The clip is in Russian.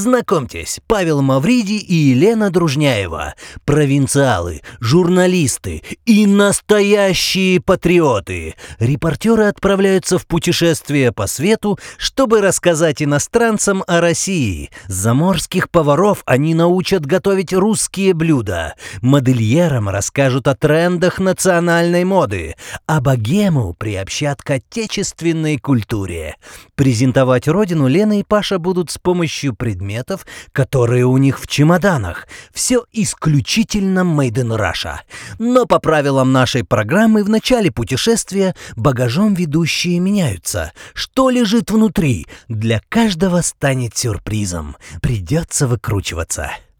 Знакомьтесь, Павел Мавриди и Елена Дружняева. Провинциалы, журналисты и настоящие патриоты. Репортеры отправляются в путешествие по свету, чтобы рассказать иностранцам о России. Заморских поваров они научат готовить русские блюда. Модельерам расскажут о трендах национальной моды. А богему приобщат к отечественной культуре. Презентовать родину Лена и Паша будут с помощью предметов, которые у них в чемоданах. Все исключительно made in Russia. Но по правилам нашей программы в начале путешествия багажом ведущие меняются. Что лежит внутри, для каждого станет сюрпризом. Придется выкручиваться.